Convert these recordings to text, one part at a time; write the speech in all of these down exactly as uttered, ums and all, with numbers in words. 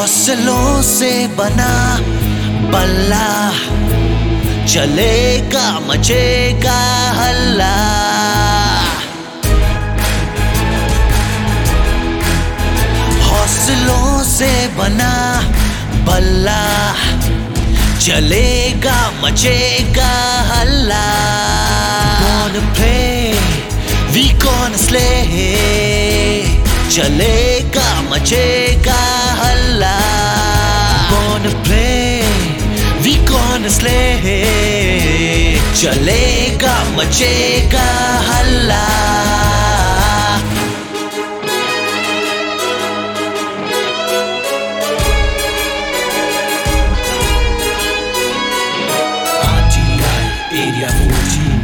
हौसलों से बना बल्ला, चलेगा मचेगा हल्ला। हौसलों से बना बल्ला, चलेगा मचेगा हल्ला। Gonna play, we gonna slay, चलेगा मचेगा हल्ला। Gonna play, we gonna slay, चलेगा मचेगा हल्ला। Area fourteen,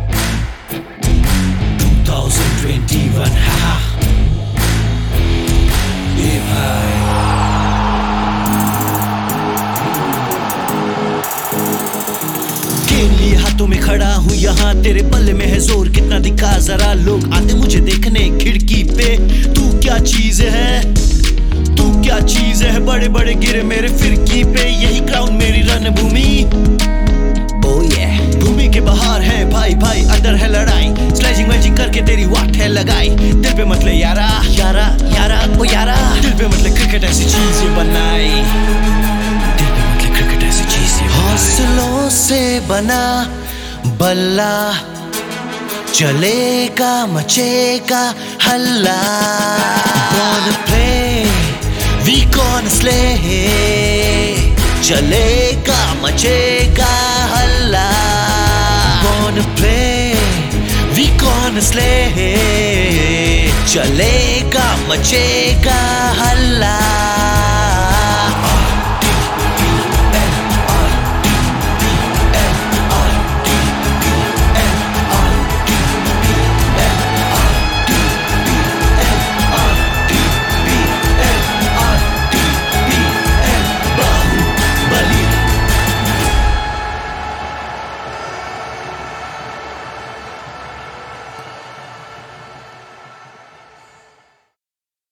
twenty twenty-one, haha. Hey bhai, के लिए हाथों में खड़ा हूँ यहाँ, तेरे पल्ले में है जोर कितना दिखा जरा। लोग आते मुझे देखने खिड़की पे, तू क्या चीज है, तू क्या चीज है। बड़े बड़े गिरे मेरे फिरकी पे, यही ग्राउंड मेरी रणभूमि। भूमि के बाहर है भाई भाई, अंदर है लड़ाई। स्लैजिंग मैजिंग करके तेरी वाट है लगाई। दिल पे मतले यारा यारा यारा ओ यारा, दिल पे मतले क्रिकेट ऐसी चीजें बनाई। दिल पे मतले क्रिकेट ऐसी चीजें। हौसलों से बना बल्ला, चलेगा मचेगा हल्ला। Gonna play, we gonna slay, चलेगा मचेगा हल्ला। Gonna play, we gonna slay, चलेगा मचेगा हल्ला।